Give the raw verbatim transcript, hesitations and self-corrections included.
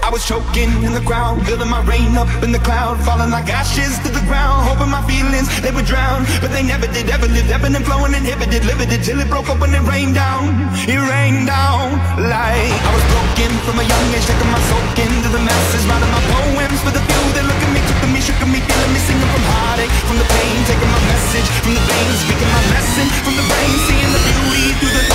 I was choking in the crowd, building my rain up in the cloud, falling like ashes to the ground, hoping my feelings, they would drown. But they never did, ever lived, ebbing and flowing, inhibited, limited, till it broke open and rained down. It rained down like I was broken from a young age, taking my soul into the masses, writing my poems for the few that look at me, took to me, shook at me, feeling me, singing from heartache, from the pain, taking my message from the veins, speaking my lesson from the brain, seeing the beauty through the